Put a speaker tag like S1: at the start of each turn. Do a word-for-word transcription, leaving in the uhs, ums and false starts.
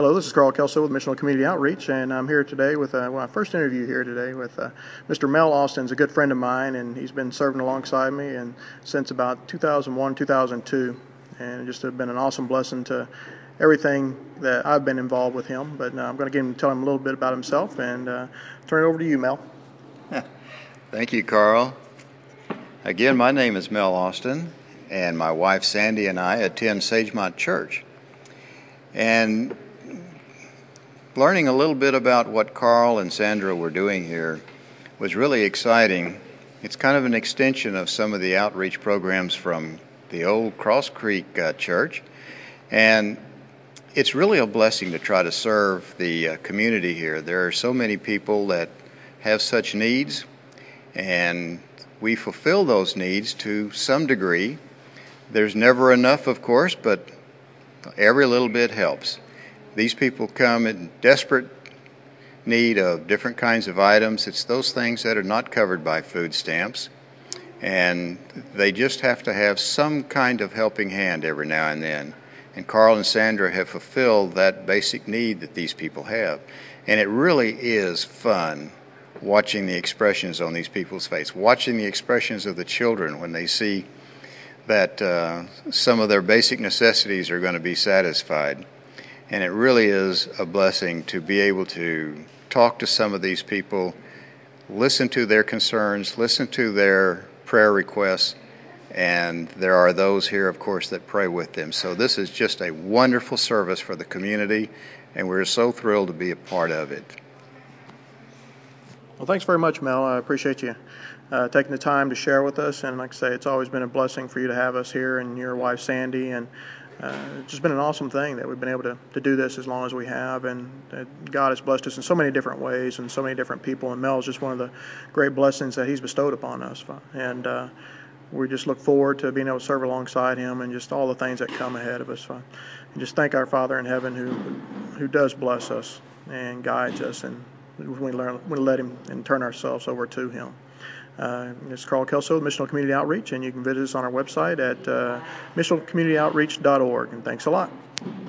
S1: Hello, this is Carl Kelso with Missional Community Outreach, and I'm here today with uh, well, my first interview here today with uh, Mister Mel Austin's a good friend of mine, and he's been serving alongside me and since about two thousand one, two thousand two, and just have been an awesome blessing to everything that I've been involved with him. But uh, I'm going to get him tell him a little bit about himself and uh, turn it over to you, Mel.
S2: Thank you, Carl. Again, my name is Mel Austin, and my wife Sandy and I attend Sagemont Church. And learning a little bit about what Carl and Sandra were doing here was really exciting. It's kind of an extension of some of the outreach programs from the old Cross Creek uh, Church, and it's really a blessing to try to serve the uh, community here. There are so many people that have such needs, and we fulfill those needs to some degree. There's never enough, of course, but every little bit helps. These people come in desperate need of different kinds of items. It's those things that are not covered by food stamps, and they just have to have some kind of helping hand every now and then. And Carl and Sandra have fulfilled that basic need that these people have. And it really is fun watching the expressions on these people's face, watching the expressions of the children when they see that uh, some of their basic necessities are going to be satisfied. And it really is a blessing to be able to talk to some of these people, listen to their concerns, listen to their prayer requests, and there are those here, of course, that pray with them. So this is just a wonderful service for the community, and we're so thrilled to be a part of it.
S1: Well, thanks very much, Mel. I appreciate you uh, taking the time to share with us, and like I say, it's always been a blessing for you to have us here and your wife, Sandy, and Uh, it's just been an awesome thing that we've been able to, to do this as long as we have, and uh, God has blessed us in so many different ways and so many different people, and Mel is just one of the great blessings that he's bestowed upon us, and uh, we just look forward to being able to serve alongside him and just all the things that come ahead of us. And just thank our Father in heaven who who does bless us and guides us, and we learn we let him and turn ourselves over to him. Uh, it's Carl Kelso with Missional Community Outreach, and you can visit us on our website at uh, missional community outreach dot org. And thanks a lot.